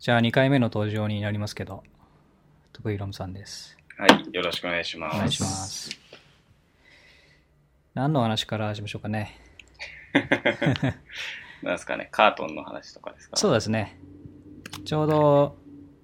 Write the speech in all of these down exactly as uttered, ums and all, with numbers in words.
じゃあにかいめの登場になりますけど、徳弘さんです。 はい、よろしくお願いします。 お願いします。何の話からしましょうかね。 なんですかね、カートンの話とかですか？ そうですね。ちょうど、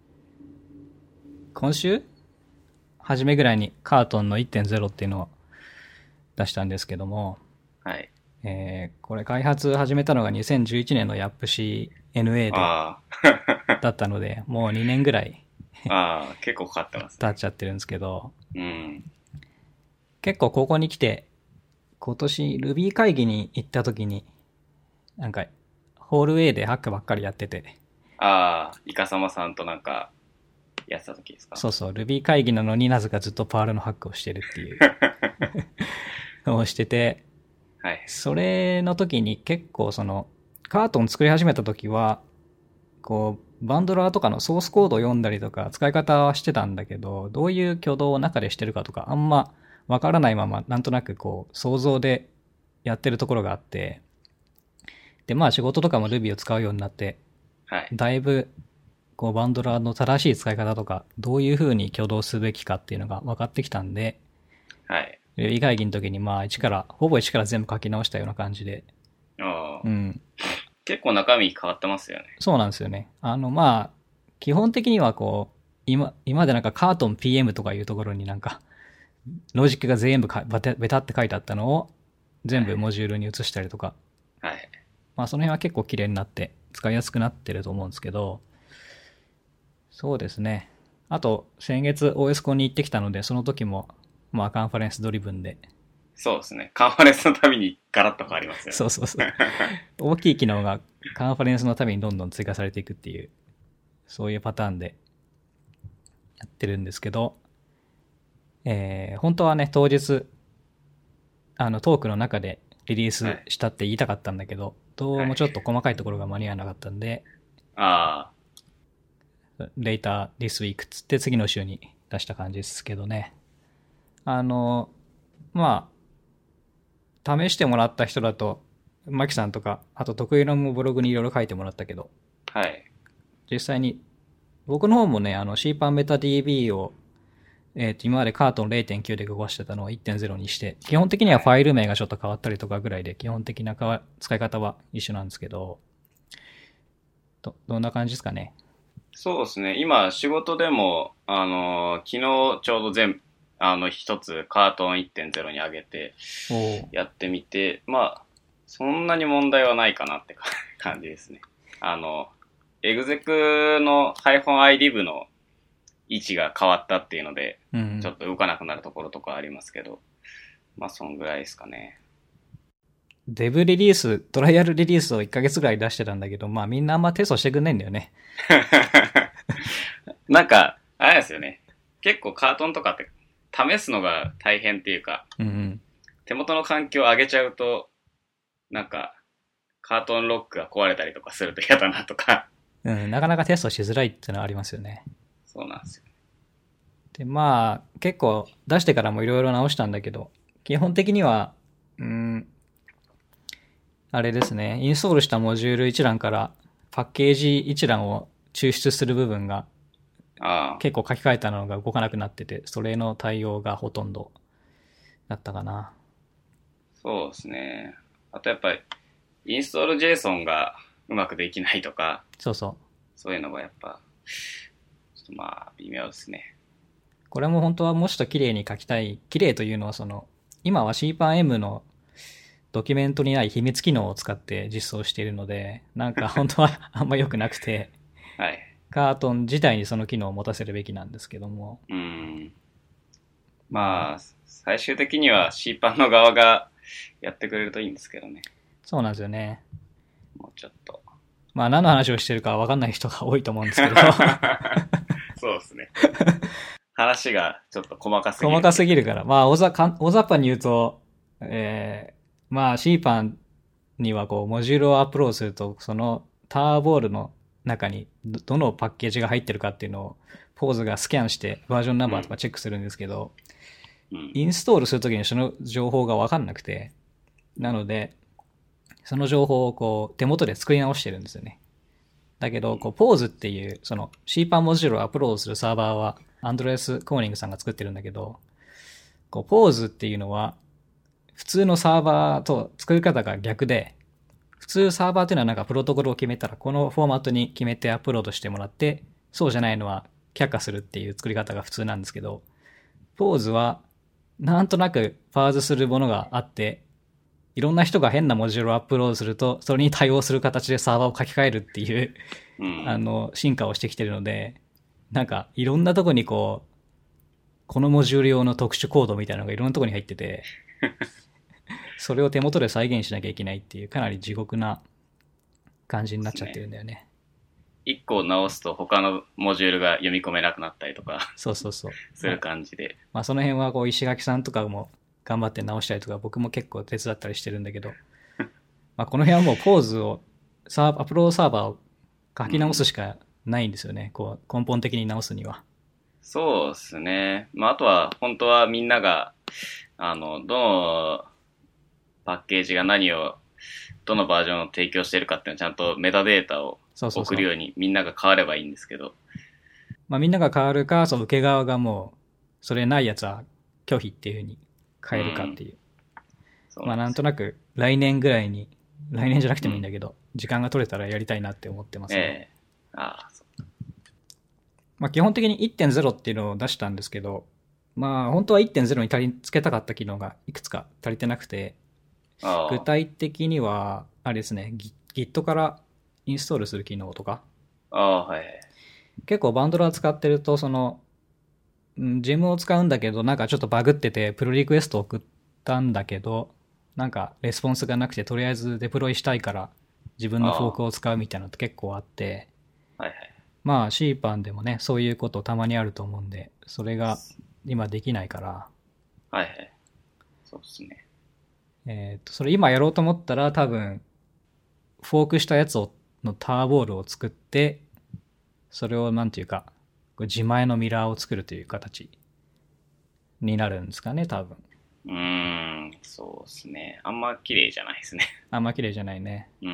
今週初めぐらいにカートンの いってんゼロ っていうのを出したんですけども、 はい。 えー、これ開発始めたのがにせんじゅういちねんの ヤップシーエヌエー であだったので、もうにねんぐらいあ、ああ、結構かかってますね。 経っちゃってるんですけど、 うん。 結構ここに来て、今年 Ruby 会議に行った時に、なんか、ホールウェイでハックばっかりやってて。 ああ、イカサマさんとなんか、やってた時ですか？ そうそう、Ruby 会議なのになぜかずっとパールのハックをしてるっていうのをしてて、 はい。 それの時に結構その、カートン作り始めた時は、こう、バンドラーとかのソースコードを読んだりとか使い方はしてたんだけど、どういう挙動を中でしてるかとかあんまわからないまま、なんとなくこう、想像でやってるところがあって、で、まあ仕事とかも Ruby を使うようになって、 はい。 だいぶ、こう、バンドラーの正しい使い方とか、どういう風に挙動すべきかっていうのが分かってきたんで、 はい。 Ruby 会議の時にまあ一から、ほぼ一から全部書き直したような感じで、 ああ、 うん。 結構中身変わってますよね。 そうなんですよね。あの、まあ、基本的にはこう、今、今までなんかカートン ピーエム とかいうところになんか、ロジックが全部かベタベタって書いてあったのを、全部モジュールに移したりとか、 はい。 まあその辺は結構綺麗になって、使いやすくなってると思うんですけど、そうですね。あと、先月 オーエス コンに行ってきたので、その時も、まあカンファレンスドリブンで。 そうですね。カンファレンスのためにガラッと変わりますよね。 そうそうそう。大きい機能がカンファレンスのためにどんどん追加されていくっていう、そういうパターンでやってるんですけど、えー、本当はね、当日、あの、トークの中でリリースはい。 したって言いたかったんだけど、どうはい。 もちょっと細かいところが間に合わなかったんで、 あレイター this week つって次の週に出した感じですけどね。あの、まあ、試してもらった人だと、マキさんとか、あと得意のもブログにいろいろ書いてもらったけど、 あ、はい。 実際に、僕の方もね、あの シーパン メタ ディービー を、えっ、と、今までカートン れいてんきゅう で動かしてたのを いってんゼロ にして、基本的にはフはい。 ァイル名がちょっと変わったりとかぐらいで、基本的なかわ使い方は一緒なんですけど、ど、どんな感じですかね。 そうですね。今、仕事でも、あのー昨日ちょうど全、あの、一つカートン いってんゼロ に上げて、 おお。 やってみて、まあ、そんなに問題はないかなって感じですね。あの、エグゼクの -id 部の位置が変わったっていうので、 うん。 ちょっと動かなくなるところとかありますけど、まあ、そんぐらいですかね。 デブリリース、トライアルリリースをいっかげつぐらい出してたんだけど、まあみんなあんまテストしてくんないんだよね。 なんか、あれですよね。結構カートンとかって試すのが大変っていうか、 うんうん。 手元の環境を上げちゃうと、なんか、カートンロックが壊れたりとかすると嫌だなとか。 うん、なかなかテストしづらいっていうのはありますよね。 そうなんですよ。 で、まあ、結構出してからもいろいろ直したんだけど、基本的には、うん、あれですね、インストールしたモジュール一覧からパッケージ一覧を抽出する部分がああ、 結構書き換えたのが動かなくなってて、それの対応がほとんどだったかな。 そうですね。あとやっぱり、インストール JSON がうまくできないとか、 そうそう。 そういうのがやっぱ、ちょっとまあ、微妙ですね。 これも本当はもうちょっと綺麗に書きたい。綺麗というのはその、今は シーパンエム のドキュメントにない秘密機能を使って実装しているので、なんか本当はあんま良くなくて、 はい。 カートン自体にその機能を持たせるべきなんですけども、 うん。 まあ、 まあ、最終的には シーパン の側がやってくれるといいんですけどね。 そうなんですよね。 もうちょっと。 まあ何の話をしてるかわかんない人が多いと思うんですけど、 そうですね。話がちょっと細かすぎ細かるっていうか。 すぎるから、まあ大ざか大雑把に言うと、えー、まあ シーパン にはこう、モジュールをアップロードすると、そのターボールの中にどどのパッケージが入ってるかっていうのを、ポーズがスキャンしてバージョンナンバーとかうん。 チェックするんですけど、 うん。 インストールするときにその情報がわかんなくて、 うん。 なので、その情報をこう、手元で作り直してるんですよね。 だけど、こう、ポーズっていう、その シーパン モジュールをアップロードするサーバーは、アンドレス・コーニングさんが作ってるんだけど、こう、ポーズっていうのは、普通のサーバーと作り方が逆で、普通サーバーっていうのはなんかプロトコルを決めたら、このフォーマットに決めてアップロードしてもらって、そうじゃないのは却下するっていう作り方が普通なんですけど、ポーズは、なんとなくパーズするものがあって、いろんな人が変なモジュールをアップロードすると、それに対応する形でサーバーを書き換えるっていう、うん、あの、進化をしてきてるので、なんか、いろんなとこにこう、このモジュール用の特殊コードみたいなのがいろんなとこに入ってて、それを手元で再現しなきゃいけないっていう、かなり地獄な感じになっちゃってるんだよね。 一個直すと他のモジュールが読み込めなくなったりとか、 そうそうそう。 する感じで。 まあその辺はこう石垣さんとかも頑張って直したりとか、僕も結構手伝ったりしてるんだけど、まあこの辺はもうポーズを、サーアップロードサーバーを書き直すしかないんですよね。うん、こう根本的に直すには。 そうですね。まああとは本当はみんなが、あの、どのパッケージが何を、どのバージョンを提供しているかっていうのをちゃんとメタデータを送るようにみんなが変わればいいんですけど。 まあみんなが変わるか、その受け側がもう、それないやつは拒否っていう風に変えるかっていう。うん、まあなんとなく来年ぐらいに、来年じゃなくてもいいんだけど、うん、時間が取れたらやりたいなって思ってますね。 えー、ああ、そう。 まあ基本的に いってんゼロ っていうのを出したんですけど、まあ本当は いってんゼロ に足りつけたかった機能がいくつか足りてなくて、具体的には、あれですね、Git からインストールする機能とか。 ああ、はい。 結構バンドラー使ってると、その、ジェムを使うんだけど、なんかちょっとバグってて、プルリクエスト送ったんだけど、なんかレスポンスがなくて、とりあえずデプロイしたいから自分のフォークを使うみたいなのって結構あって、 はいはい。 まあ シーパン でもね、そういうことたまにあると思うんで、それが今できないから。 はいはい。そうですね。 えっと、それ今やろうと思ったら多分、フォークしたやつをのターボールを作って、それをなんていうか、自前のミラーを作るという形になるんですかね、多分。 うーん、そうですね。あんま綺麗じゃないですね。 あんま綺麗じゃないね。 うん。うん、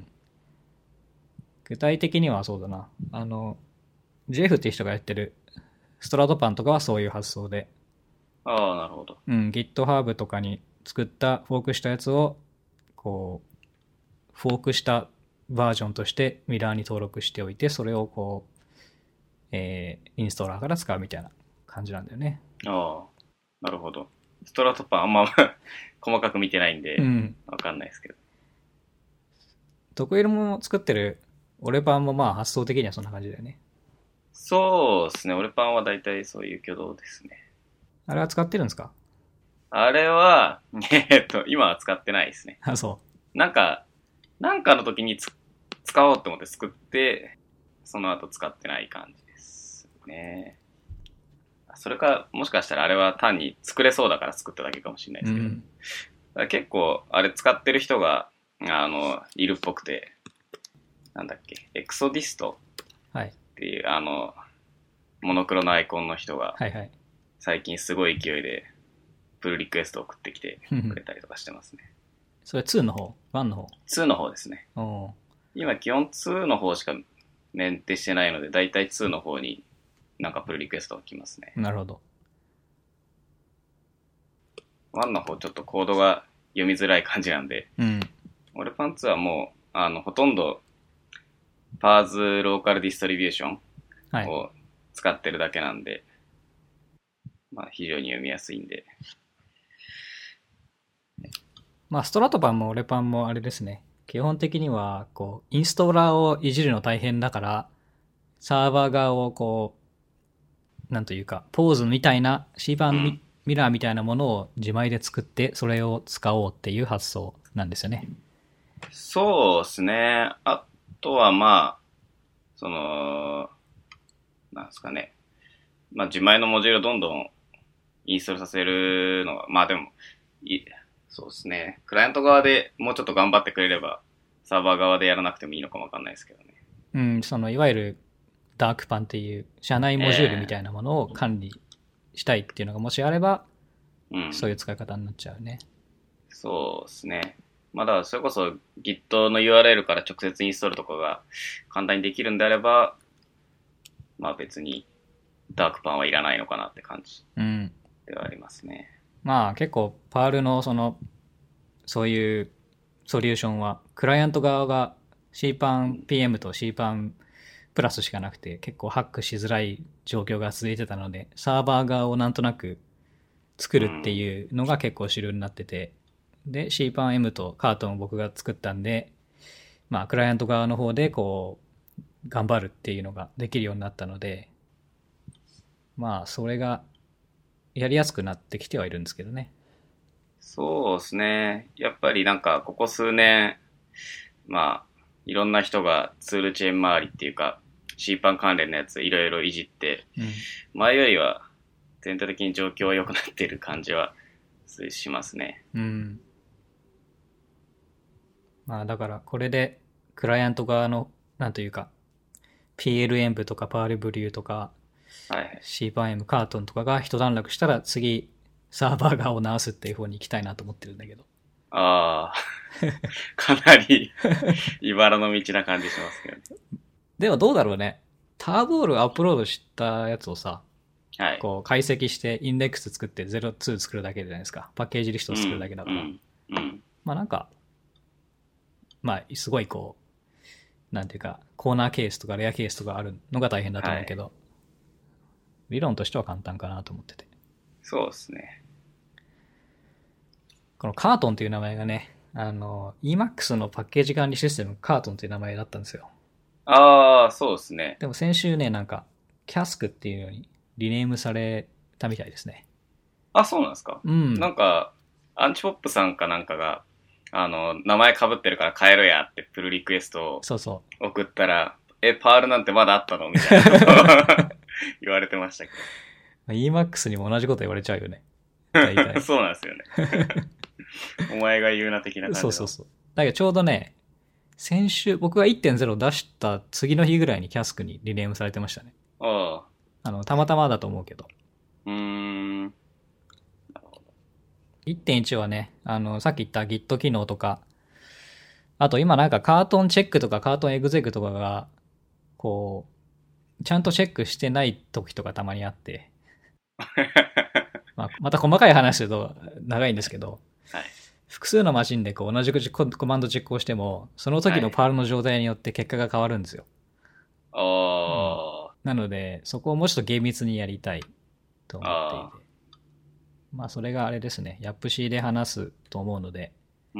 具体的にはそうだな。あの、ジェフっていう人がやってるストラトパンとかはそういう発想で。 ああ、なるほど。 うん、GitHub とかに作ったフォークしたやつを、こう、フォークしたバージョンとしてミラーに登録しておいて、それをこう、えー、インストーラーから使うみたいな感じなんだよね。 ああ、なるほど。ストラトパンあんま細かく見てないんで、うん、わかんないですけど。 得意のもの作ってるオレパンもまあ発想的にはそんな感じだよね。 そうですね。オレパンは大体そういう挙動ですね。 あれは使ってるんですか？ あれは、えっと、今は使ってないですね。 あ、そう。 なんか、なんかの時につ使おうと思って作って、その後使ってない感じですね。それか、もしかしたらあれは単に作れそうだから作っただけかもしれないですけど。うん、だ結構、あれ使ってる人が、あの、いるっぽくて、なんだっけ、エクソディストっていう、はい、あの、モノクロのアイコンの人が、 はいはい、 最近すごい勢いで、プルリクエストを送ってきてくれたりとかしてますね。 それツーの方？ワンの方？ ツーの方ですね。お今基本ツーの方しかメンテしてないので、だいたいツーの方になんかプルリクエストが来ますね。 なるほど。 ワンの方ちょっとコードが読みづらい感じなんで、 うん、 俺パンツはもう、あの、ほとんどパーズローカルディストリビューションを使ってるだけなんで、はい、まあ非常に読みやすいんで。 まあ、ストラトパンもオレパンもあれですね。基本的には、こう、インストーラーをいじるの大変だから、サーバー側をこう、なんというか、ポーズみたいな、シーパン、うん、ミラーみたいなものを自前で作って、それを使おうっていう発想なんですよね。 そうですね。あとはまあ、その、なんですかね。まあ、自前のモジュールをどんどんインストールさせるのが、まあでも、いそうですね。クライアント側でもうちょっと頑張ってくれれば、サーバー側でやらなくてもいいのかもわかんないですけどね。 うん、その、いわゆるダークパンっていう、社内モジュールみたいなものを管理したいっていうのがもしあれば、うん、そういう使い方になっちゃうね。 そうですね。 まあだからそれこそ Git の ユーアールエル から直接インストールとかが簡単にできるんであれば、まあ別にダークパンはいらないのかなって感じうん。 ではありますね。 まあ結構パールのその、そういうソリューションは、クライアント側が シーパンピーエム と シーパン プラスしかなくて、結構ハックしづらい状況が続いてたので、サーバー側をなんとなく作るっていうのが結構主流になってて、で シーパンエム とカートンを僕が作ったんで、まあクライアント側の方でこう頑張るっていうのができるようになったので、まあそれがやりやすくなってきてはいるんですけどね。 そうですね。やっぱりなんかここ数年、まあいろんな人がツールチェーン周りっていうか シーパン 関連のやついろいろいじって、 うん、 前よりは全体的に状況は良くなってる感じはしますね。 うん。まあだからこれでクライアント側のなんというか ピーエル 演舞とかパールブリューとかはいはい。 シーパンエム カートンとかが一段落したら次サーバー側を直すっていう方に行きたいなと思ってるんだけど。 ああ、かなり茨の道な感じしますけどね。 でもどうだろうね。ターボールアップロードしたやつをさ、 はい。 こう解析してインデックス作ってゼロツー作るだけじゃないですか。パッケージリストを作るだけだから。 うん。うん。うん、 まあなんか、まあすごいこう、なんていうか、コーナーケースとかレアケースとかあるのが大変だと思うけど、はい、理論としては簡単かなと思ってて。 そうですね。 このカートンっていう名前がね、あの、イーマックス のパッケージ管理システムカートンっていう名前だったんですよ。 ああ、そうですね。 でも先週ね、なんか、キャスクっていうのにリネームされたみたいですね。 あ、そうなんですか。 うん。 なんか、アンチポップさんかなんかが、あの、名前被ってるから変えろやってプルリクエストをそうそう。 送ったら、え、パールなんてまだあったのみたいな言われてましたけど。イーマックス にも同じこと言われちゃうよね。大体。 そうなんですよね。お前が言うな的な感じ。 そうそうそう。だけどちょうどね、先週、僕が いってんゼロ 出した次の日ぐらいにキャスクにリネームされてましたね。 ああ。 あの、たまたまだと思うけど。 うーん。なるほど。 いってんいち はね、あの、さっき言った Git 機能とか、あと今なんかカートンチェックとかカートンエグゼクとかが、こう、ちゃんとチェックしてない時とかたまにあって、まあ、また細かい話すると長いんですけど、 はい、 複数のマシンでこう同じくコマンド実行しても、その時のパールの状態によって結果が変わるんですよ。 はい、 うん、なので、そこをもうちょっと厳密にやりたいと思っていて。まあそれがあれですね、ヤップシーで話すと思うので、 うん、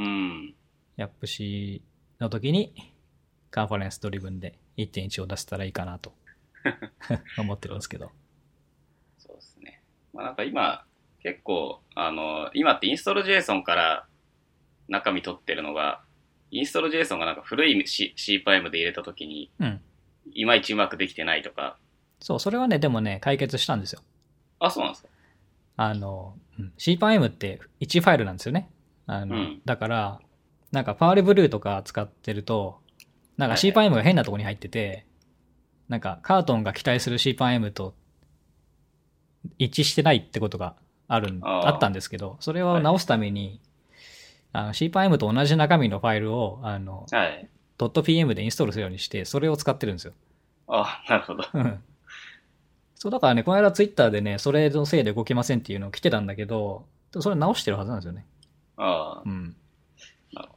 ヤップシーの時にカンファレンスドリブンで いってんいち を出せたらいいかなと思ってるんですけど。 そうですね。まあなんか今、結構、あの、今ってインストール JSON から中身取ってるのが、インストール JSON がなんか古い C パイエムで入れた時に、うん、いまいちうまくできてないとか。 そう、それはね、でもね、解決したんですよ。 あ、そうなんですか。 あの、シーパンエム っていちファイルなんですよね。あの、うん、だから、なんかパールブルーとか使ってると、なんか シーパンエム が変なところに入ってて、はいはい、なんかカートンが期待する シーパンエム と一致してないってことがあるあったんですけど、それを直すために、はい、あの シーパンエム と同じ中身のファイルを、あの、はい、.pm でインストールするようにして、それを使ってるんですよ。 あ、なるほど。 そう、だからね、この間ツイッターでね、それのせいで動きませんっていうのを来てたんだけど、それ直してるはずなんですよね。 ああ。 うん。なるほど。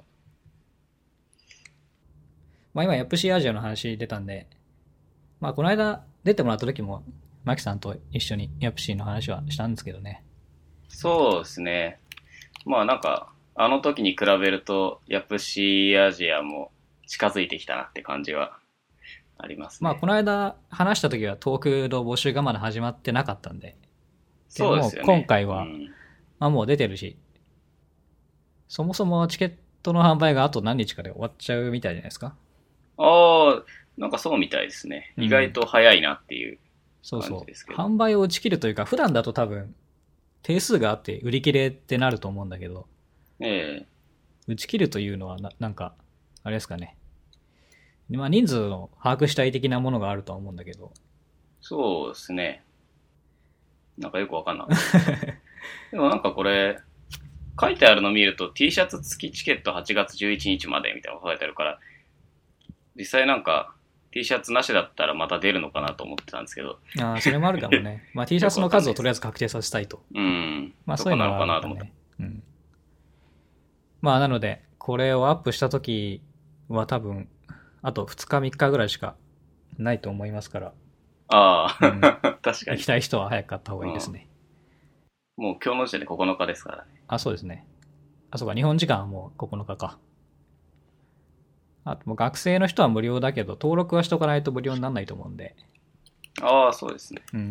まあ今、ヤップシーアジアの話出たんで、まあこの間出てもらった時も、マキさんと一緒にヤップシーの話はしたんですけどね。 そうですね。まあなんか、あの時に比べると、ヤップシーアジアも近づいてきたなって感じはありますね。 まあこの間話した時はトークの募集がまだ始まってなかったんで。 そうですよね。 今回は、うん、まあもう出てるし、そもそもチケットの販売があと何日かで終わっちゃうみたいじゃないですか。 ああ、なんかそうみたいですね。意外と早いなっていう感じですけど。 そうそう。販売を打ち切るというか、普段だと多分、定数があって売り切れってなると思うんだけど、 ええ、 打ち切るというのはな、なんか、あれですかね。まあ人数を把握したい的なものがあるとは思うんだけど。 そうですね。なんかよくわかんない。でもなんかこれ、 書いてあるの見ると T シャツ付きチケットはちがつじゅういちにちまでみたいなのが書いてあるから、実際なんか T シャツなしだったらまた出るのかなと思ってたんですけど。 ああ、それもあるかもね。まあ T シャツの数をとりあえず確定させたいと。 うん。 まあそういうのはあるかね。うん。まあなので、これをアップした時は多分、あとふつかみっかぐらいしかないと思いますから。 ああ、うん、確かに。 行きたい人は早く買った方がいいですね。 うん、もう今日の時点でここのかですからね。 あ、そうですね。あ、そうか、日本時間はもうここのかか。あともう学生の人は無料だけど、登録はしとかないと無料にならないと思うんで。 ああ、そうですね。 うん。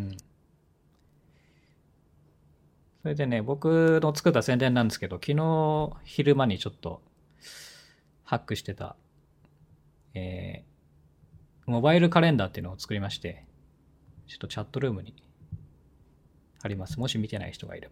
それでね、僕の作った宣伝なんですけど、昨日昼間にちょっとハックしてた、えー、モバイルカレンダーっていうのを作りまして、ちょっとチャットルームに貼ります。もし見てない人がいれ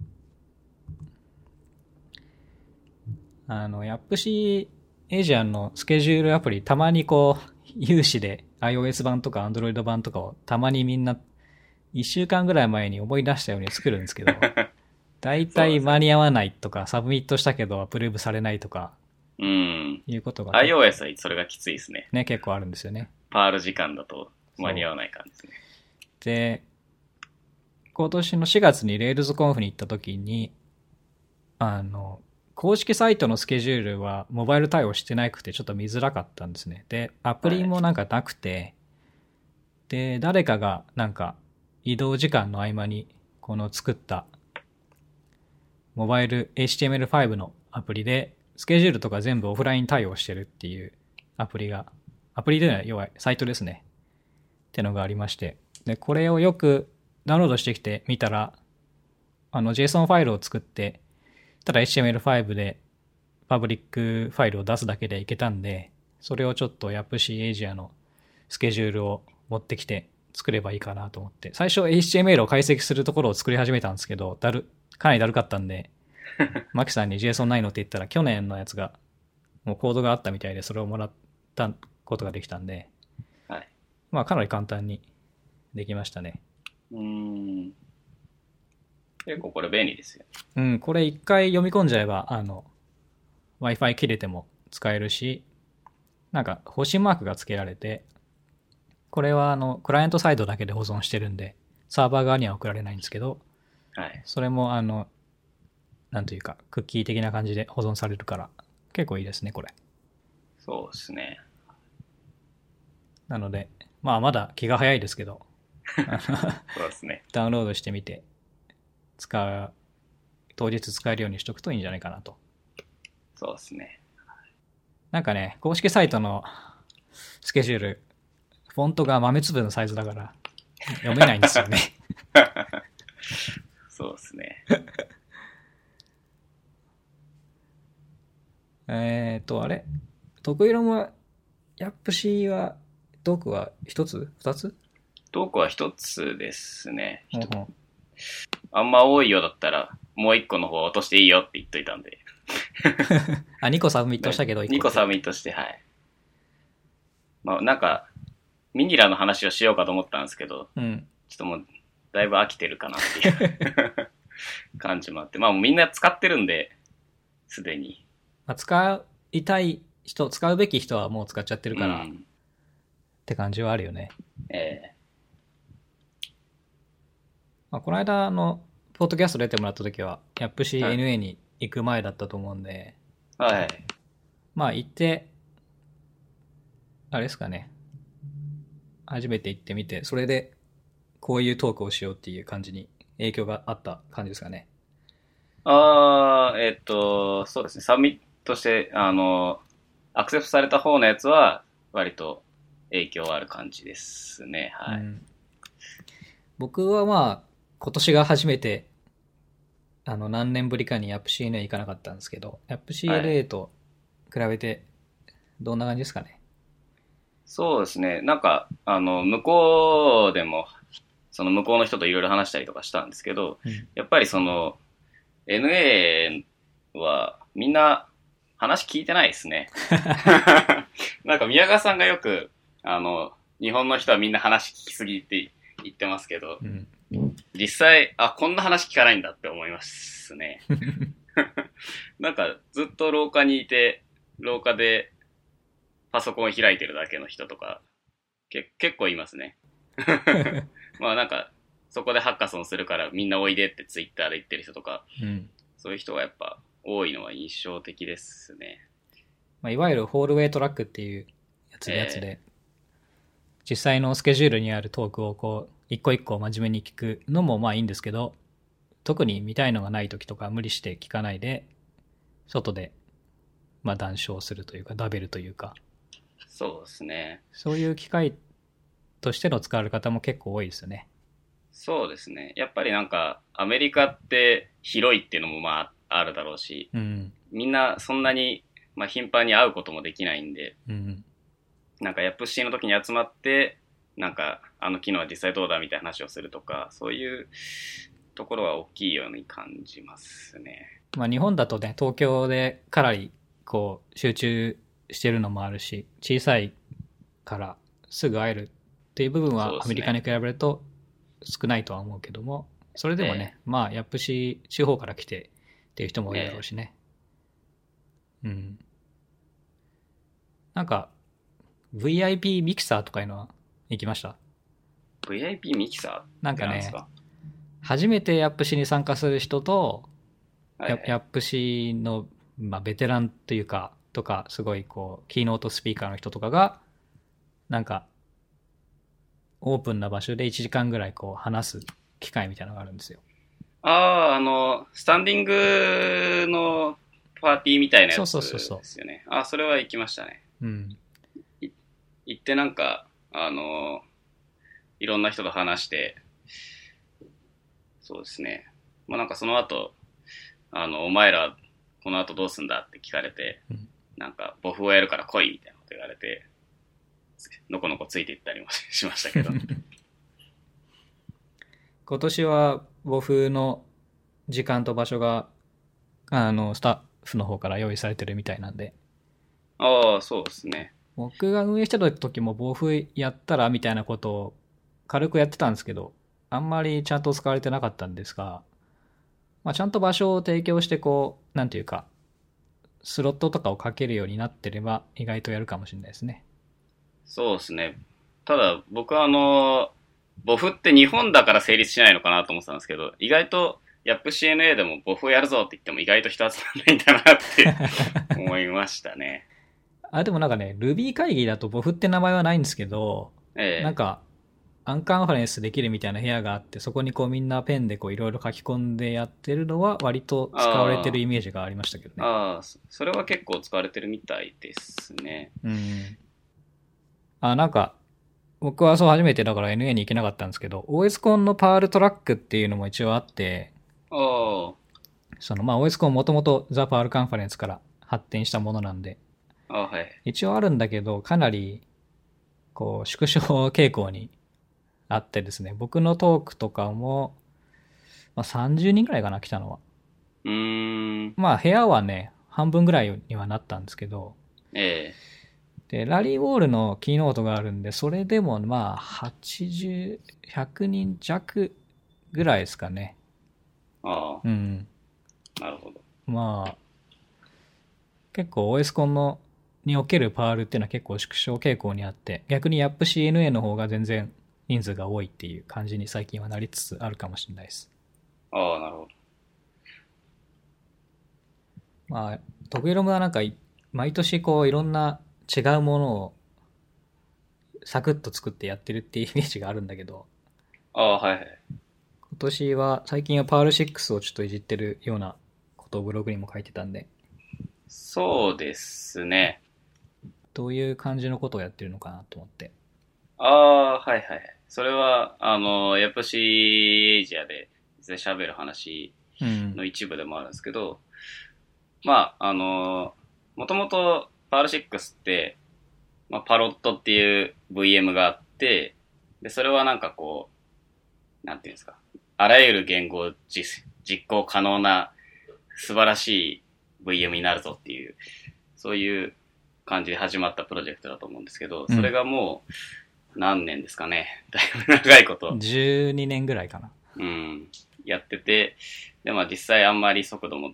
ば。あの、ヤップシーエイジアンのスケジュールアプリ、たまにこう、有志で iOS 版とか Android 版とかをたまにみんないっしゅうかんぐらい前に思い出したように作るんですけど、だいたい間に合わないとか、サブミットしたけどアプローブされないとか、 うん。 いうことが。 iOS はそれがきついですね。 ね、結構あるんですよね。 パール時間だと間に合わない感じですね。 で、今年のしがつに Rails コンフに行った時に、あの、公式サイトのスケジュールはモバイル対応してなくてちょっと見づらかったんですね。で、アプリもなんかなくて、はい、で、誰かがなんか移動時間の合間にこの作ったモバイル エイチティーエムエルファイブ のアプリでスケジュールとか全部オフライン対応してるっていうアプリが、アプリでは要はサイトですね。ってのがありまして。で、これをよくダウンロードしてきてみたら、あの JSON ファイルを作って、ただ エイチティーエムエルファイブ でパブリックファイルを出すだけでいけたんで、それをちょっと ヤップシー Asia のスケジュールを持ってきて作ればいいかなと思って。最初 エイチティーエムエル を解析するところを作り始めたんですけど、だる、かなりだるかったんで、マキさんに JSON ないのって言ったら去年のやつがもうコードがあったみたいでそれをもらったことができたんで、 はい、 まあかなり簡単にできましたね。 うーん。結構これ便利ですよ。 うん、これ一回読み込んじゃえば、あの、Wi-Fi 切れても使えるし、なんか星マークが付けられて、これはあの、クライアントサイドだけで保存してるんで、サーバー側には送られないんですけど、 はい。 それもあの、なんというか、クッキー的な感じで保存されるから、結構いいですね、これ。 そうですね。 なので、まあまだ気が早いですけど、 そうですね。 ダウンロードしてみて、使う、当日使えるようにしとくといいんじゃないかなと。 そうですね。 なんかね、公式サイトのスケジュール、フォントが豆粒のサイズだから読めないんですよね。 そうですね。 えっと、あれ得意論は、ヤップシーは、トークは一つ二つトークは一つですね。 ほうほうあんま多いようだったら、もう一個の方落としていいよって言っといたんで。 あ、二個サブミットしたけど、 二個サブミットして、はい。まあ、なんか、ミニラの話をしようかと思ったんですけど、 うん、 ちょっともう、だいぶ飽きてるかなっていう感じもあって、まあ、みんな使ってるんで、すでに。 まあ、使いたい人、使うべき人はもう使っちゃってるから、うん、って感じはあるよね。 ええー。 まあ、この間のポッドキャスト出てもらった時は ヤップシーエヌエー に行く前だったと思うんで、 はい、 まあ行ってあれですかね、初めて行ってみて、それでこういうトークをしようっていう感じに影響があった感じですかね。 ああ、えっとそうですね、サミットしてあのアクセプトされた方のやつは割と影響ある感じですね。はい、うん、 僕はまあ今年が初めてあの何年ぶりかに ヤップシーエヌエー 行かなかったんですけど、 ヤップシーエヌエー と比べてどんな感じですかね。はい、 そうですね、なんかあの向こうでもその向こうの人といろいろ話したりとかしたんですけど、うん、やっぱりその エヌエー はみんな話聞いてないですね。なんか宮川さんがよくあの日本の人はみんな話聞きすぎって言ってますけど、うん、実際あこんな話聞かないんだって思いますね。 なんかずっと廊下にいて、廊下でパソコンを開いてるだけの人とか、け結構いますね。まあなんか、そこでハッカソンするからみんなおいでってツイッターで言ってる人とか、 うん。 そういう人がやっぱ多いのは印象的ですね。 まあ、いわゆるホールウェイトラックっていうやつでやつで、えー、実際のスケジュールにあるトークをこう、一個一個真面目に聞くのもまあいいんですけど、特に見たいのがない時とか無理して聞かないで、外で、まあ談笑するというか、ダベルというか。 そうですね。 そういう機会としての使われ方も結構多いですよね。 そうですね。やっぱりなんか、アメリカって広いっていうのもまああるだろうし、 うん、 みんなそんなに、まあ、頻繁に会うこともできないんで、 うん、 なんかヤップシーの時に集まって、なんかあの機能は実際どうだみたいな話をするとか、そういうところは大きいように感じますね。 まあ日本だとね、東京でかなりこう集中してるのもあるし、小さいからすぐ会えるっていう部分はアメリカに比べると少ないとは思うけども、それでもね、えー、まあヤップシー地方から来てっていう人も多いだろうしね。えー、うん。なんか ブイアイピー ミキサーとかいうのは行きました？ ブイアイピー ミキサーなんかね、初めてヤップシーに参加する人と、はいはい、ヤップシーの、まあ、ベテランというか、とか、すごいこう、キーノートスピーカーの人とかが、なんか、オープンな場所でいちじかんぐらいこう話す機会みたいなのがあるんですよ。 ああ、あの、スタンディングのパーティーみたいなやつですよね。そうそうそうそう。あ、それは行きましたね。 うん。 行ってなんか、あの、いろんな人と話して、そうですね。まあなんかその後、あの、お前らこの後どうすんだって聞かれて、うん、なんか、ボフをやるから来いみたいなこと言われて、のこのこついていったりもしましたけど。 今年はボフの時間と場所が、あの、スタッフの方から用意されてるみたいなんで。 ああ、そうですね。 僕が運営してた時もボフやったらみたいなことを軽くやってたんですけど、あんまりちゃんと使われてなかったんですが、まあ、ちゃんと場所を提供してこう、なんていうか、スロットとかをかけるようになってれば意外とやるかもしれないですね。 そうですね。ただ僕はあの、ボフって日本だから成立しないのかなと思ってたんですけど、意外とヤップ シーエヌエー でもボフをやるぞって言っても意外と人集まんないんだなって思いましたね。 あ、でもなんかね、Ruby 会議だとボフって名前はないんですけど、ええ、なんか、アンカンファレンスできるみたいな部屋があって、そこにこうみんなペンでこういろいろ書き込んでやってるのは割と使われてるイメージがありましたけどね。 ああ、それは結構使われてるみたいですね。 うん。あ、なんか、僕はそう初めてだから エヌエー に行けなかったんですけど、オーエス コンのパールトラックっていうのも一応あって、 ああ。 そのまあ オーエス コンもともとザ・パールカンファレンスから発展したものなんで、 あ、はい。 一応あるんだけど、かなり、こう、縮小傾向にあってですね、僕のトークとかも、まあ、さんじゅうにんくらいかな、来たのは。 うーん。 まあ、部屋はね、半分ぐらいにはなったんですけど、 ええ。で、ラリー・ウォールのキーノートがあるんで、それでもまあ、はちじゅう、ひゃくにん弱ぐらいですかね。 ああ。 うん。 なるほど。 まあ、結構 オーエス コンのにおけるパールっていうのは結構縮小傾向にあって、逆に ヤップシーエヌエー の方が全然人数が多いっていう感じに最近はなりつつあるかもしれないです。 ああ、なるほど。 まあ、トクイロムはなんか毎年こういろんな違うものをサクッと作ってやってるっていうイメージがあるんだけど、 ああ、はいはい。 今年は最近はパールシックスをちょっといじってるようなことをブログにも書いてたんで。 そうですね。 どういう感じのことをやってるのかなと思って。 ああ、はいはい。それは、あの、ヤプシーエイジアで喋る話の一部でもあるんですけど、うん、まあ、あの、もともとパールシックスって、まあ、パロットっていう ブイエム があって、で、それはなんかこう、なんていうんですか、あらゆる言語を 実, 実行可能な素晴らしい ブイエム になるぞっていう、そういう感じで始まったプロジェクトだと思うんですけど、それがもう何年ですかね。だいぶ長いこと。 じゅうにねんぐらいかな。 うん。やってて、で、まあ実際あんまり速度も出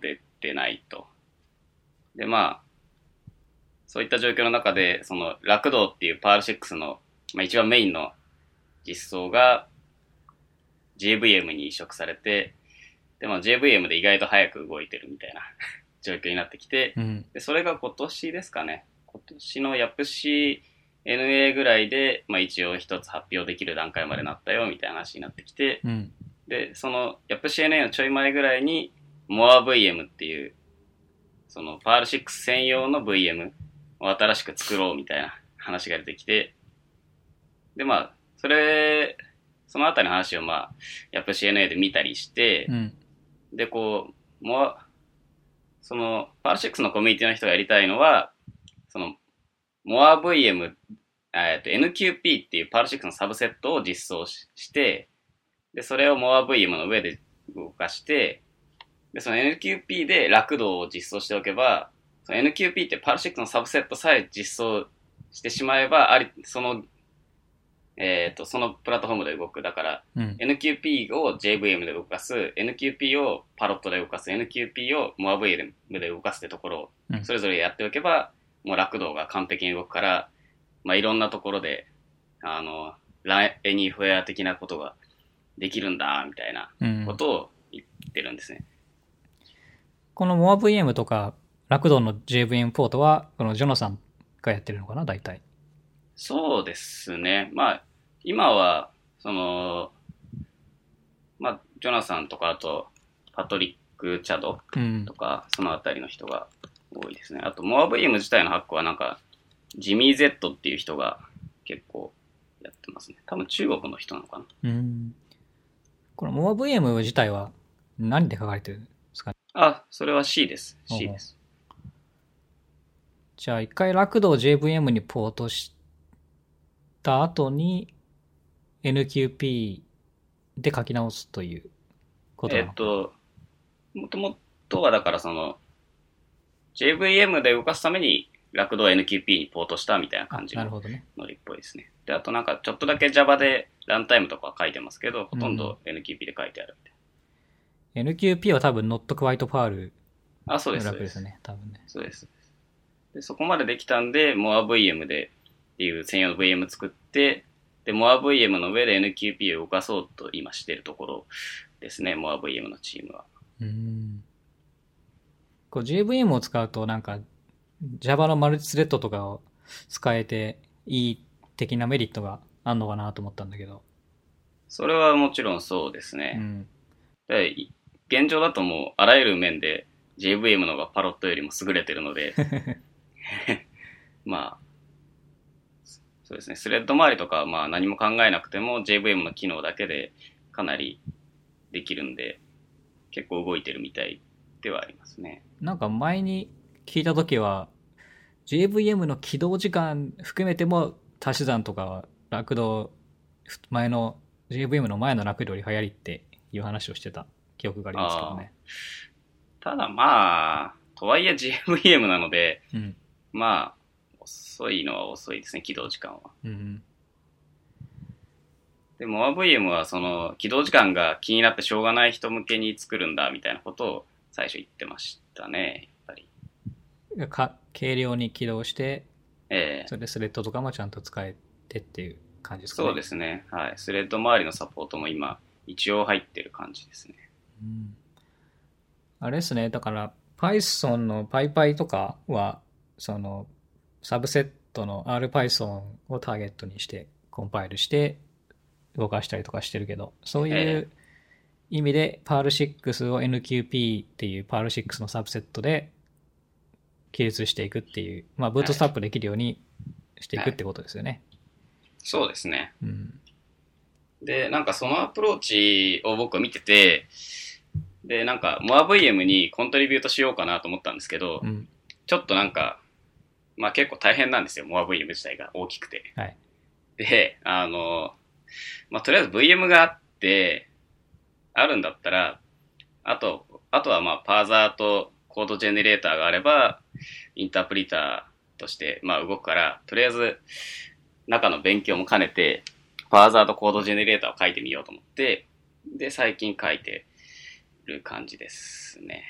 ってないと。で、まあ、そういった状況の中で、その、ラクドっていうパールシックスの、まあ、一番メインの実装が ジェイブイエム に移植されて、で、まあ ジェイブイエム で意外と早く動いてるみたいな状況になってきて、 うん、 で、それが今年ですかね。今年のヤプシ エヌエー ぐらいで、まあ一応一つ発表できる段階までなったよみたいな話になってきて、 うん、 で、そのヤプシ エヌエー のちょい前ぐらいに モアブイエム っていう、そのパールシックス専用の ブイエム を新しく作ろうみたいな話が出てきて、で、まあ、それ、そのあたりの話をまあ、ヤプシ エヌエー で見たりして、 うん、 で、こう、モア、その、パールシックスのコミュニティの人がやりたいのは、その、モア ブイエム、えっと、エヌキューピー っていうパールシックスのサブセットを実装しして、で、それをモア ブイエム の上で動かして、で、その エヌキューピー でラクドを実装しておけば、その エヌキューピー ってパールシックスのサブセットさえ実装してしまえば、あり、その、えっと、そのプラットフォームで動く。だから、 うん、 エヌキューピー を ジェイブイエム で動かす、エヌキューピー をパロットで動かす、エヌキューピー をモア ブイエム で動かすってところを、それぞれやっておけば、もうラクドが完璧に動くから、まあ、いろんなところで、あの、ラエニーフェア的なことができるんだ、みたいなことを言ってるんですね。うん、 この モアブイエム とか、ラクドの ジェイブイエム ポートは、このジョナサンがやってるのかな、大体。 そうですね。まあ、今は、その、まあ、ジョナサンとか、あと、パトリック・チャドとか、うん、そのあたりの人が多いですね。あと、モア ブイエム 自体のハックはなんか、ジミー・ゼットっていう人が結構やってますね。多分中国の人なのかな。 うん。この モアブイエム 自体は何で書かれてるんですかね。 あ、それは C です。C です。 じゃあ、一回ラクドを ジェイブイエム にポートした後に エヌキューピー で書き直すということなのか。 えっと、もともとはだからその ジェイブイエム で動かすためにラクドを エヌキューピー にポートしたみたいな感じのノリっぽいですね。で、あとなんかちょっとだけ Java でランタイムとかは書いてますけど、ほとんど エヌキューピー で書いてあるみたいな。エヌキューピー は多分 Not Quite Perl あ、そうです。 の楽ですね、多分ね。 そうです。で、そこまでできたんで、モア ブイエム でっていう専用の ブイエム 作って、で、モア ブイエム の上で エヌキューピー を動かそうと今しているところですね、モア ブイエム のチームは。 うーん。こう ジェイブイエム を使うとなんか Java のマルチスレッドとかを使えていい的なメリットがあるのかなと思ったんだけど。 それはもちろんそうですね。うん、で現状だともうあらゆる面で ジェイブイエム の方がパロットよりも優れてるのでまあそうですね、スレッド周りとかはまあ何も考えなくても ジェイブイエム の機能だけでかなりできるんで結構動いてるみたいではありますね。 なんか前に聞いたときは ジェイブイエム の起動時間含めても足し算とかはラクド前の ジェイブイエム の前のラクドより早いっていう話をしてた記憶がありますけどね。 ただまあとはいえ ジェイブイエム なので、うん、まあ遅いのは遅いですね、起動時間は。うん、でも モア ブイエム はその起動時間が気になってしょうがない人向けに作るんだみたいなことを最初言ってましたね、やっぱり。 か軽量に起動して、 えー、 それでスレッドとかもちゃんと使えてっていう感じですかね。 そうですね、はい。スレッド周りのサポートも今一応入ってる感じですね。 うん、あれですね、だから Python の PyPy とかはそのサブセットの RPython をターゲットにしてコンパイルして動かしたりとかしてるけど、そういう意味で パールシックス を エヌキューピー っていう パールシックス のサブセットで記述していくっていう、まあブートストラップできるようにしていくってことですよね。はい、 そうですね。うん、で、なんかそのアプローチを僕見てて、で、なんか モア ブイエム にコントリビュートしようかなと思ったんですけど、うん、ちょっとなんかまあ結構大変なんですよ、モア ブイエム 自体が大きくて。はい、で、あの、まあとりあえず ブイエム があって、あるんだったら、あと、あとはまあパーザーとコードジェネレーターがあれば、インタープリターとしてまあ動くから、とりあえず中の勉強も兼ねて、パーザーとコードジェネレーターを書いてみようと思って、で、最近書いてる感じですね。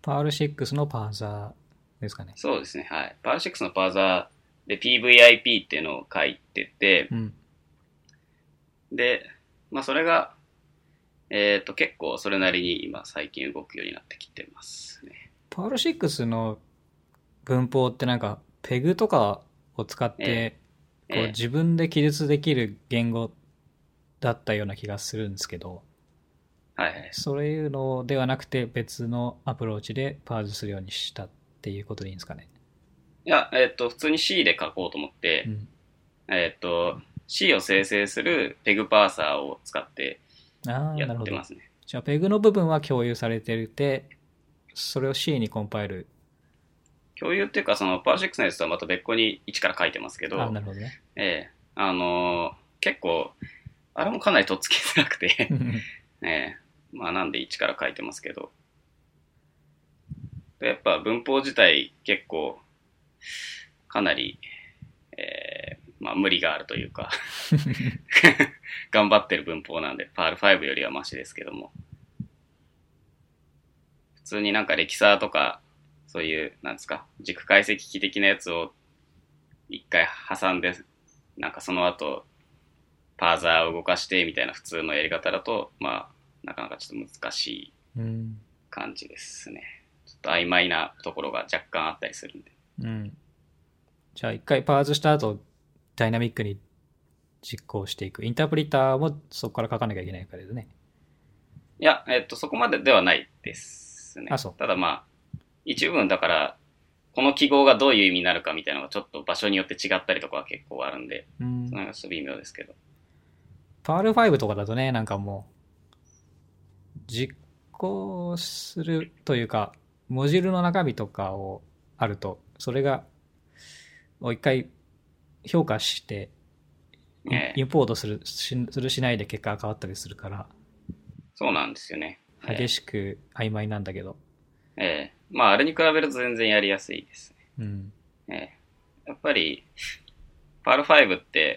パールシックスのパーザーですかね。 そうですね。はい。パールシックスのパーザーで ピーブイアイピー っていうのを書いてて、 うん。 で、まあそれが、えっと、結構それなりに今最近動くようになってきてますね。 パールシックスの文法ってなんか、ペグとかを使っえて、 え、 こうええ、 自分で記述できる言語だったような気がするんですけど、 はいはい。 そういうのではなくて別のアプローチでパーズするようにしたっていうことでいいんですかね。 いや、えっと、普通に C で書こうと思って、 うん。 えっと、C を生成するペグパーサーを使ってああ、 やっなるほど。 てますね。 じゃあ、ペグの部分は共有されてて、それを C にコンパイル。 共有っていうか、その、パールシックスのやつとはまた別個に一から書いてますけああ、 ど、 なるほどね。 ええ、あのー結構、あれもかなりとっつきづらくて、ええ、まあなんで一から書いてますけど、でやっぱ文法自体結構、かなり、えーまあ無理があるというか頑張ってる文法なんで、パールファイブよりはマシですけども、普通になんかレキサーとか、そういう、なんですか、軸解析機的なやつを一回挟んで、なんかその後、パーザーを動かしてみたいな普通のやり方だと、まあ、なかなかちょっと難しいうん。 感じですね。ちょっと曖昧なところが若干あったりするんで。 うん。じゃあ、一回パーズした後、ダイナミックに実行していく。インタープリターもそこから書かなきゃいけないからですね。 いや、えっと、そこまでではないですね。 あ、そう。 ただまあ、一部分だから、この記号がどういう意味になるかみたいなのがちょっと場所によって違ったりとかは結構あるんで、 うん。 その辺はちょっと微妙ですけど。 パールファイブとかだとね、なんかもう、実行するというか、モジュールの中身とかをあると、それが、もう一回評価して、インええ、 インポートするしするしないで結果が変わったりするから、 そうなんですよね。 激えしく曖昧なんだけど。 え、ええ、まあ、あれに比べると全然やりやすいですうん。 ね。ええ、やっぱり、パールファイブって、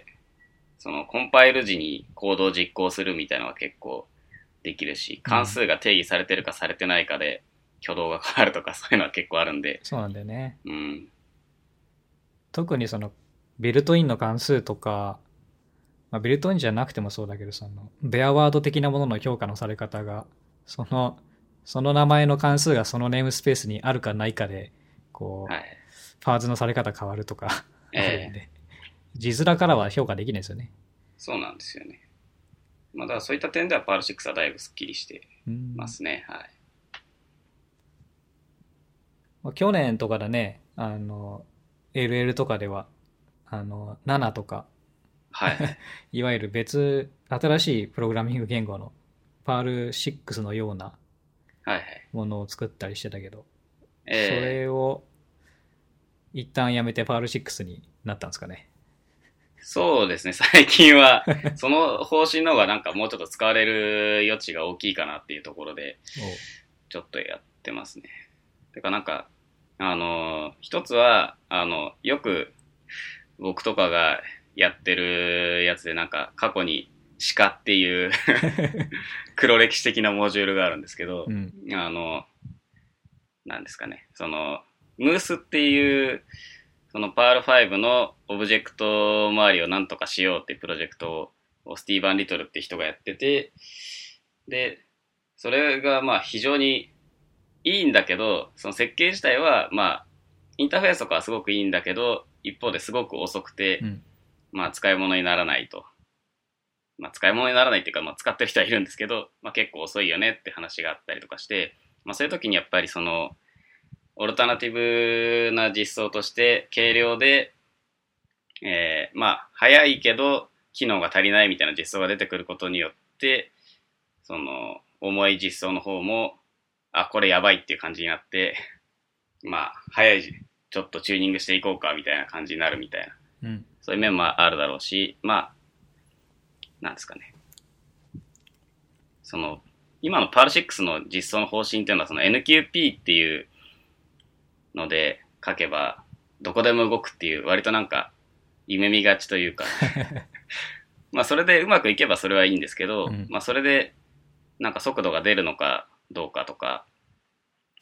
そのコンパイル時にコードを実行するみたいなのが結構できるし、 うん。 関数が定義されてるかされてないかで挙動が変わるとかそういうのは結構あるんで、 そうなんだよね。 うん、 特にその、ビルトインの関数とか、まあ、ビルトインじゃなくてもそうだけど、その、ベアワード的なものの評価のされ方が、その、その名前の関数がそのネームスペースにあるかないかで、こう、 はい。 パーツのされ方変わるとかええ、 あるんで、字面からは評価できないですよね。 そうなんですよね。まあ、だからそういった点ではパールシックスはだいぶスッキリしてうん。 ますね。はい。 まあ、去年とかだね、あの、エルエル とかでは、あの、ななとか、 はいはい。 いわゆる別、新しいプログラミング言語のパールシックスのようなはいはい。 ものを作ったりしてたけど、そええ、 れを一旦やめてパールシックスになったんですかね。 そうですね。最近は、その方針の方がなんかもうちょっと使われる余地が大きいかなっていうところで、 おう。 ちょっとやってますね。てかなんか、あの、一つは、あの、よく僕とかがやってるやつでなんか過去に鹿っていう黒歴史的なモジュールがあるんですけど、 うん。 あの、なんですかね、その、ムースっていう、そのパールファイブのオブジェクト周りをなんとかしようっていうプロジェクトをスティーバン・リトルって人がやってて、で、それがまあ非常にいいんだけど、その設計自体はまあ、インターフェースとかはすごくいいんだけど、一方ですごく遅くて、 うん。 まあ使い物にならないと。まあ使い物にならないっていうか、まあ使ってる人はいるんですけど、まあ結構遅いよねって話があったりとかして、まあそういう時にやっぱりその、オルタナティブな実装として軽量で、えー、まあ早いけど機能が足りないみたいな実装が出てくることによって、その重い実装の方も、あ、これやばいっていう感じになって、まあ早いちょっとチューニングしていこうかみたいな感じになるみたいな、 うん。 そういう面もあるだろうし、まあなんですかね、その今のパールシックスの実装の方針っていうのはその エヌキューピー っていうので書けばどこでも動くっていう割となんか夢見がちというかまあそれでうまくいけばそれはいいんですけど、 うん。 まあそれでなんか速度が出るのかどうかとか、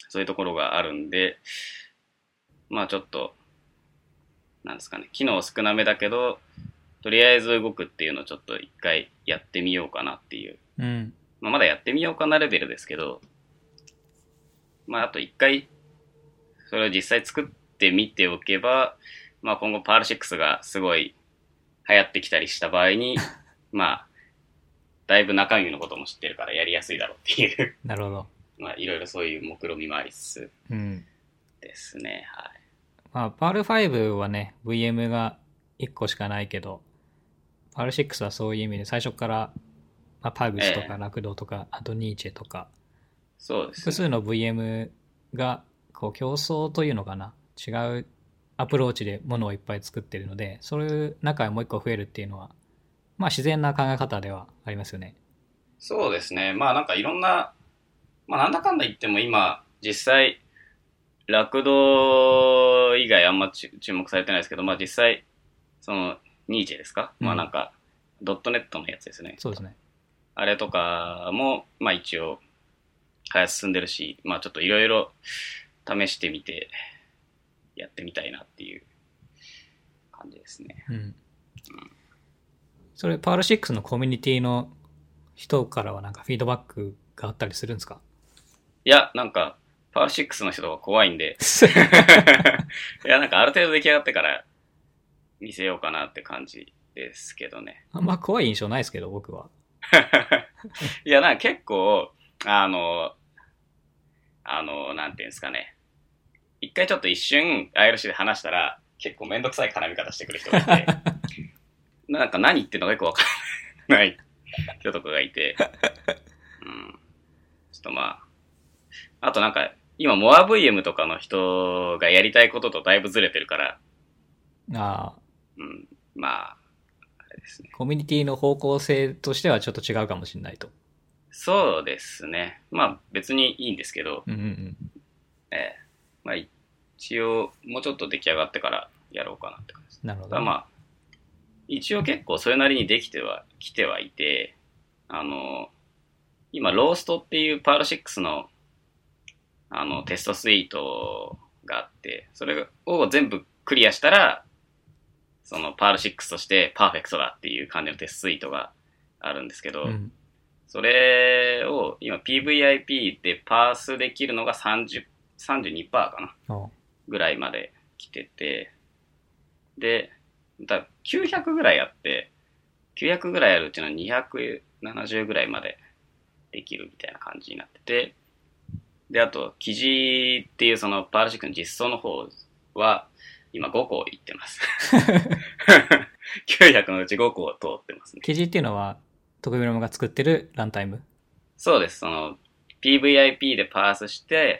そういうところがあるんで、まあちょっと、なんですかね、機能少なめだけど、とりあえず動くっていうのをちょっと一回やってみようかなっていう。 うん。 まあまだやってみようかなレベルですけど、まああと一回、それを実際作ってみておけば、まあ今後パールシックスがすごい流行ってきたりした場合に、まあ、だいぶ中身のことも知ってるからやりやすいだろうっていう。 なるほど。 まあいろいろそういう目論見もありつつうん。 ですね。はい。 まあ、パールファイブはね、ブイエム がいっこしかないけど、パールシックスはそういう意味で最初から、まあ、パグスとかええ、 ラクドとか、あとニーチェとか、 そうですね。 複数の ブイエム がこう競争というのかな、違うアプローチでものをいっぱい作ってるので、そういう中でもう一個増えるっていうのは、まあ自然な考え方ではありますよね。 そうですね。まあなんかいろんな、まあなんだかんだ言っても今、実際、ラクド以外あんま注目されてないですけど、まあ実際、その、ニーチェですか、 うん、 まあなんか、ドットネットのやつですね。 そうですね。 あれとかも、まあ一応、開発進んでるし、まあちょっといろいろ試してみて、やってみたいなっていう感じですね。 うん。それ、パールシックスのコミュニティの人からはなんかフィードバックがあったりするんですか？ いや、なんか、パワーシックスの人が怖いんで、いや、なんかある程度出来上がってから見せようかなって感じですけどね。 あんま怖い印象ないですけど、僕は。 いや、なんか結構、あの、あの、なんていうんですかね。一回ちょっと一瞬 アイエルシー で話したら、結構めんどくさい絡み方してくる人がいて、なんか何言ってんのかよくわからない人とかがいて、うん、ちょっとまあ、あとなんか、今、モア ブイエム とかの人がやりたいこととだいぶずれてるから、 ああ、 うん、まあ、あれですね。 コミュニティの方向性としてはちょっと違うかもしれないと。 そうですね。まあ、別にいいんですけど、 うんうんうん。 ええ、まあ、一応、もうちょっと出来上がってからやろうかなって感じです。 なるほど、ね。 ただまあ、一応結構それなりにできては、きてはいて、あの、今、ローストっていうパールシックスの、あの、テストスイートがあって、それを全部クリアしたら、そのパールシックスとしてパーフェクトだっていう感じのテストスイートがあるんですけど、 うん。 それを今 ピーブイアイピー でパースできるのがさんじゅう、さんじゅうにパーセント かなおぐらいまで来てて、で、だきゅうひゃくぐらいあって、きゅうひゃくぐらいあるうちのにひゃくななじゅうぐらいまでできるみたいな感じになってて、で、あと、記事っていうそのパールシックの実装の方は、今ごこいってます。きゅうひゃくのうちごこを通ってますね。 記事っていうのは、トクビロムが作ってるランタイム？ そうです。その、ピーブイアイピー でパースして、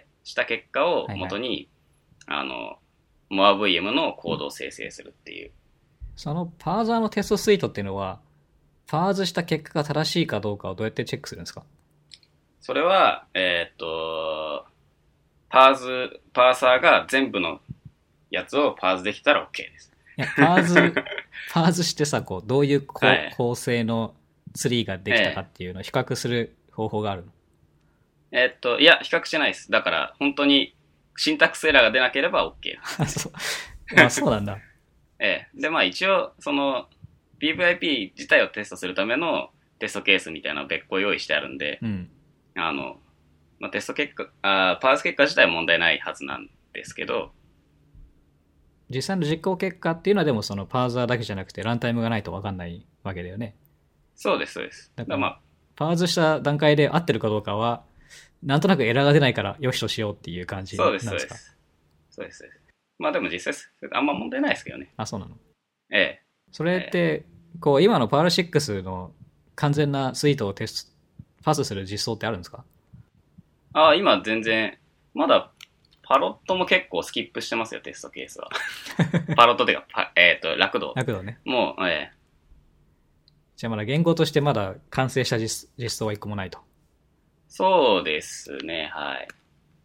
した結果を元に、はいはい、あの、モア ブイエム のコードを生成するっていう。 そのパーザーのテストスイートっていうのは、パーズした結果が正しいかどうかをどうやってチェックするんですか？ それは、えー、っと、パーズ、パーサーが全部のやつをパーズできたら OK です。 いや、パーズ、パーズしてさ、こう、どういうこう、はい、構成のツリーができたかっていうのを比較する方法があるの？ えー、っと、いや、比較してないです。だから、本当に、シンタックスエラーが出なければ OK あ、そう。あ、そうなんだ。 ええ。で、まあ一応、その、ピーブイアイピー 自体をテストするためのテストケースみたいなのを別個用意してあるんで、 うん、 あの、まあ、テスト結果、あパース結果自体は問題ないはずなんですけど、 実際の実行結果っていうのはでもそのパーザーだけじゃなくてランタイムがないと分かんないわけだよね。 そうです、そうです。 だから、 まあ、 パーズした段階で合ってるかどうかは、なんとなくエラーが出ないからよしとしようっていう感じなんですか？ そうです、そうです。そうです、そうです。まあでも実際、あんま問題ないですけどね。 あ、そうなの？ ええ。 それって、こう、今のパールシックスの完全なスイートをテスト、パスする実装ってあるんですか？ ああ、今全然、まだ、パロットも結構スキップしてますよ、テストケースは。パロットっていうか、えっ、ー、と、ラクド。 ラクドね。 もう、ええ。 じゃあまだ言語としてまだ完成した実実装は一個もないと。 そうですね、はい。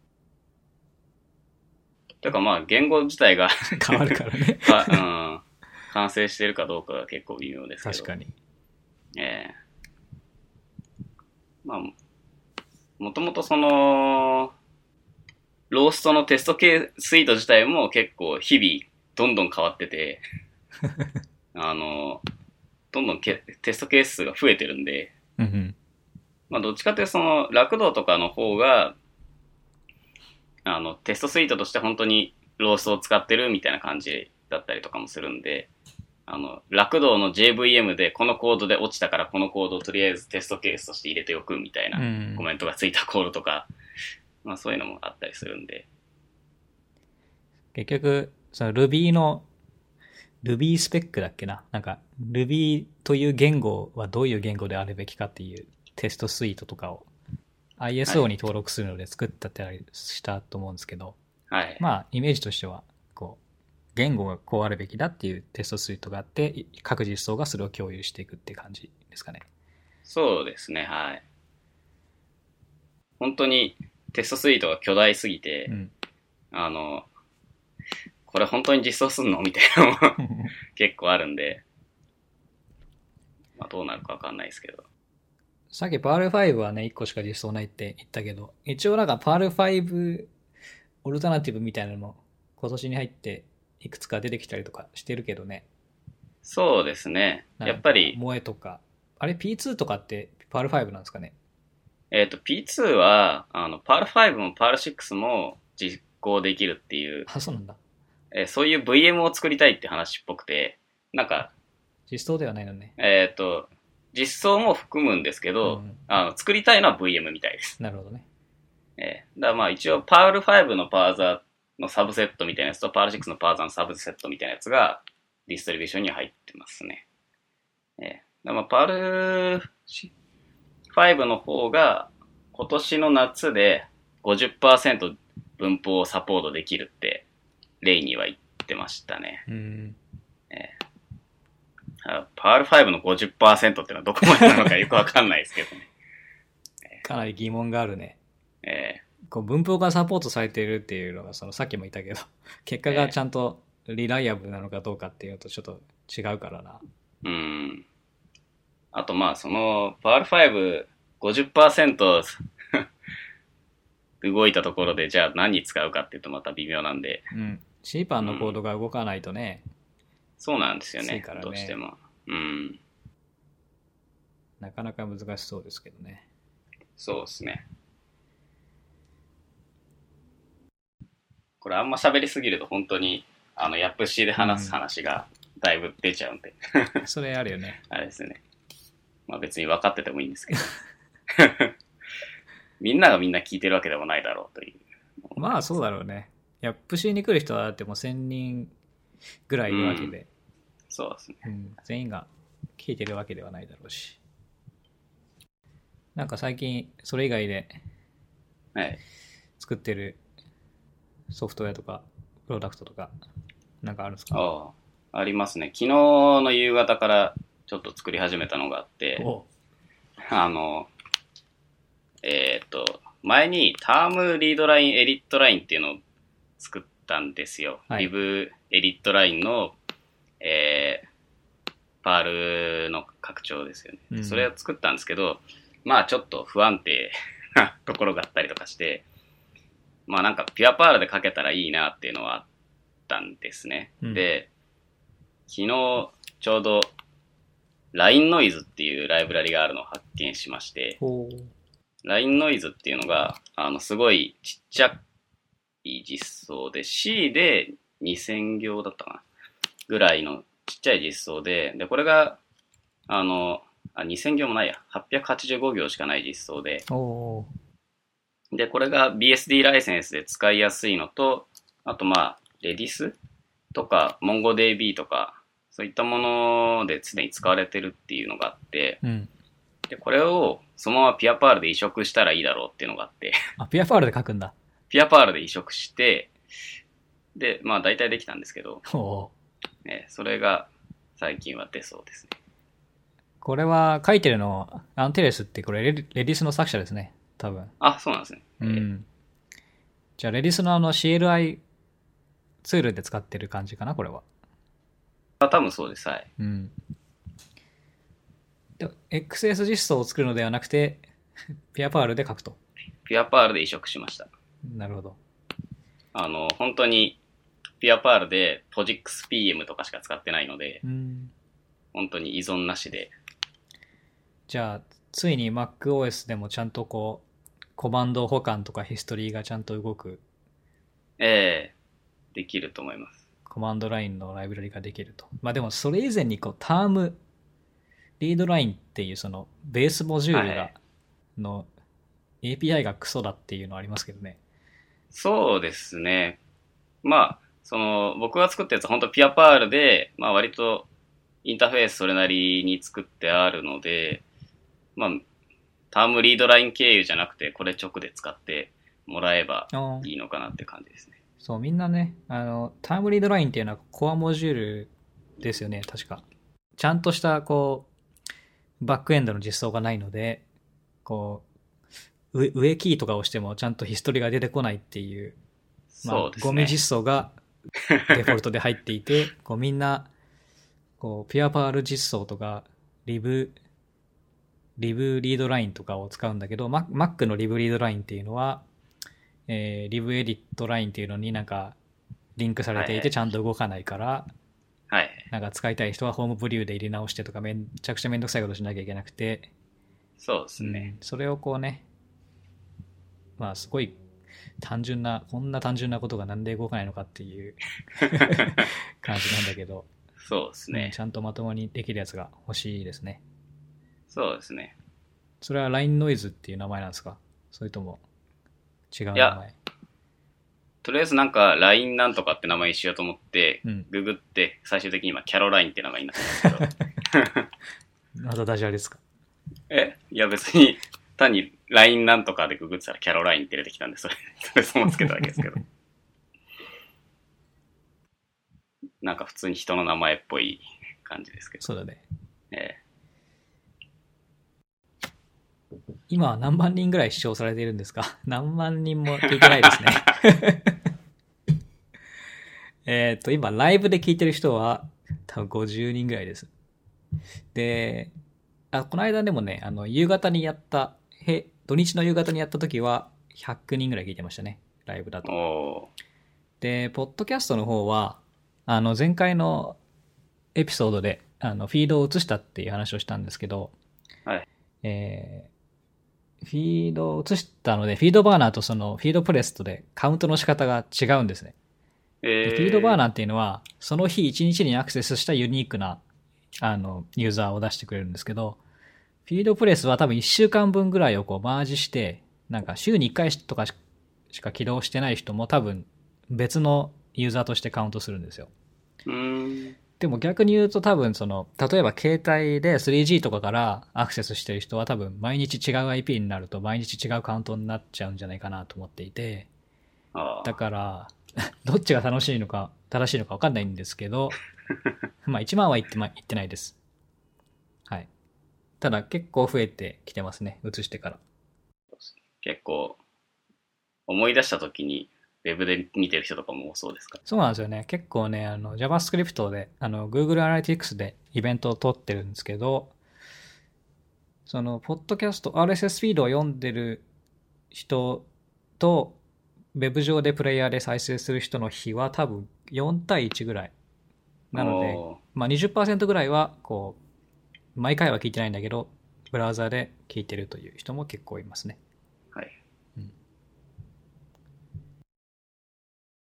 とかまあ、言語自体が変わるからねか、うん。完成してるかどうかが結構微妙ですけど。 確かに。 ええー。まあ、もともとその、 ローストのテストケースイート自体も結構日々どんどん変わってて、あの、どんどんけテストケース数が増えてるんで、 うんうん、 まあどっちかというとその楽道とかの方が、あの、テストスイートとして本当にローストを使ってるみたいな感じだったりとかもするんで、あの、楽道の ジェイブイエム でこのコードで落ちたからこのコードをとりあえずテストケースとして入れておくみたいなコメントがついたコードとか、うん、まあそういうのもあったりするんで。 結局、その Ruby の Ruby スペックだっけな、なんか Ruby という言語はどういう言語であるべきかっていうテストスイートとかを アイエスオー に登録するので作ったってありしたと思うんですけど、 はい、 まあイメージとしてはこう言語がこうあるべきだっていうテストスイートがあって各実装がそれを共有していくって感じですかね。 そうですね、はい。本当にテストスイートが巨大すぎて、うん、あのこれ本当に実装すんのみたいなのも結構あるんで、まあ、どうなるか分かんないですけど。 さっき パールファイブ はね、いっこしか実装ないって言ったけど、一応なんか パールファイブ オルタナティブみたいなのも今年に入っていくつか出てきたりとかしてるけどね。 そうですね。やっぱり。 萌えとか。あれ ピーツー とかって パールファイブ なんですかね。 えっと、ピーツー は、あの、パールファイブ も パールシックス も実行できるっていう。 あ、そうなんだ。 えー、そういう ブイエム を作りたいって話っぽくて、なんか。 実装ではないのね。 えっと、実装も含むんですけど、うん、あの作りたいのは ブイエム みたいです。 なるほどね。 えー、だからまあ一応 パールファイブ のパーザーのサブセットみたいなやつと パールシックス のパーザーのサブセットみたいなやつがディストリビューションに入ってますね。えー、だまあパールファイブの方が今年の夏で ごじゅっパーセント 分布をサポートできるってレイには言ってましたね。 うん、 えーパールファイブ の ごじゅっパーセント ってのはどこまでなのかよくわかんないですけどね。 かなり疑問があるね。 えー、こう文法がサポートされているっていうのがそのさっきも言ったけど結果がちゃんとリライアブルなのかどうかっていうのとちょっと違うからな。 うん。あとまあそのパールファイブ ごじゅっパーセント 動いたところでじゃあ何に使うかっていうとまた微妙なんで。 うん。シーパンのコードが動かないとね。うんそうなんですよ ね, ねどうしても、うん、 なかなか難しそうですけどね。 そうですね。これあんま喋りすぎると本当にあのヤップシーで話す話がだいぶ出ちゃうんで、 うん、それあるよね。 あれですね。まあ別に分かっててもいいんですけどみんながみんな聞いてるわけでもないだろうという。 まあそうだろうね。ヤップシーに来る人はだってもうせんにんぐらいいるわけで、うん、 そうですね、 うん、全員が聞いてるわけではないだろうし、なんか最近それ以外で作ってるソフトウェアとかプロダクトとかなんかあるんですか？ ああ、ありますね。昨日の夕方からちょっと作り始めたのがあって、あのえっと前にタームリードラインエディットラインっていうのを作ったんですよ。 はい、 リブエディットラインの、えー、パールの拡張ですよね、うん。それを作ったんですけど、まあちょっと不安定なところがあったりとかして、まあなんかピュアパールで書けたらいいなっていうのはあったんですね。うん、で、昨日ちょうど ライン ノイズっていうライブラリがあるのを発見しまして、ライン ノイズっていうのが、あの、すごいちっちゃい実装で、C でにせん行だったかなぐらいのちっちゃい実装で、で、これが、あの、あ、にせん行もないや、はっぴゃくはちじゅうご行しかない実装で、で、これが ビーエスディー ライセンスで使いやすいのと、あとまあ、レディスとか、MongoDB とか、そういったもので常に使われてるっていうのがあって、 うん、 で、これをそのままピュアパールで移植したらいいだろうっていうのがあって。 あ、ピュアパールで書くんだ。 ピュアパールで移植して、で、まあ大体できたんですけど、ね、それが最近は出そうですね。 これは書いてるの、アンテレスってこれレディスの作者ですね、多分。 あ、そうなんですね。 うん。じゃあレディスのあの シーエルアイ ツールで使ってる感じかな、これは。 あ、多分そうです、はい。 うん。エックスエス 実装を作るのではなくて、ピュアパールで書くと。 ピュアパールで移植しました。 なるほど。 あの、本当に、ピアパールで ポジックスピーエム とかしか使ってないので、 うん。 本当に依存なしで。 じゃあ、ついに MacOS でもちゃんとこう、コマンド保管とかヒストリーがちゃんと動くええできると思います。 コマンドラインのライブラリができると。まあでもそれ以前にこう、タームリードラインっていうそのベースモジュールが、 はい。 の エーピーアイ がクソだっていうのありますけどね。 そうですね。まあ、その、僕が作ったやつは本当ピアパールで、まあ割とインターフェースそれなりに作ってあるので、まあ、タームリードライン経由じゃなくて、これ直で使ってもらえばあいいのかなって感じですね。 そう、みんなね、あの、タイムリードラインっていうのはコアモジュールですよね、確か。ちゃんとしたこう、バックエンドの実装がないので、こう、上上キーとかを押してもちゃんとヒストリが出てこないっていう、まあ、 そうですゴミね。 実装がデフォルトで入っていて、こうみんな、こう、ピュアパール実装とか、リブ、リブリードラインとかを使うんだけど、Mac のリブリードラインっていうのは、えー、リブエディットラインっていうのになんか、リンクされていてちはいはい。 ゃんと動かないから、 はい。 なんか使いたい人はホームブリューで入れ直してとかめちゃくちゃめんどくさいことしなきゃいけなくて、 そうですね。 うん、それをこうね、まあすごい単純な、こんな単純なことがなんで動かないのかっていう感じなんだけど、 そうですうん、 ね。 ちゃんとまともにできるやつが欲しいですね。 そうですね。 それは ライン ノイズっていう名前なんですか？それとも違ういや、 名前？ とりあえずなんか ライン なんとかって名前にしようと思って、 うん。 ググって最終的に今キャロラインって名前になったんですけど。 またダジャレですか？ えいや別に単に ライン なんとかでググってたらキャロラインって出てきたんで、それ、それそのままつけただけですけど。なんか普通に人の名前っぽい感じですけど。 そうだね。 え今は何万人ぐらい視聴されているんですか？何万人も聞いてないですね。えっと、今、ライブで聞いてる人は、多分ごじゅうにんぐらいです。で、あ、この間でもね、あの、夕方にやった、へ、土日の夕方にやった時は、ひゃくにんぐらい聞いてましたね。ライブだー、 と。 おー。 で、ポッドキャストの方は、あの、前回のエピソードで、あの、フィードを移したっていう話をしたんですけど、 はい。 えー、フィードを移したので、フィードバーナーとその、フィードプレストでカウントの仕方が違うんですね。で、フィードバーえナーっていうのは、その日一日にアクセスしたユニークな、あの、ユーザーを出してくれるんですけど、フィードプレスは多分いっしゅうかんぶんぐらいをこうマージして、なんか週にいっかいとかしか起動してない人も多分別のユーザーとしてカウントするんですよ。 ー、うーん。 でも逆に言うと多分その、例えば携帯で スリージー とかからアクセスしてる人は多分毎日違う アイピー になると毎日違うカウントになっちゃうんじゃないかなと思っていて、だあから、どっちが楽しいのか、正しいのか分かんないんですけど、まあいちまんは言ってま、言ってないです。はい。ただ結構増えてきてますね。移してから。 ー、結構思い出した時にウェブで見てる人とかも多そうですか？ そうなんですよね。結構ね、あの JavaScript で、あの Google Analytics でイベントを取ってるんですけど、その、ポッドキャスト、アールエスエス フィードを読んでる人と、ウェブ上でプレイヤーで再生する人の比は多分よん対いちぐらい。なので、 おー。 まあにじゅっパーセントぐらいは、こう、毎回は聞いてないんだけど、ブラウザで聞いてるという人も結構いますね。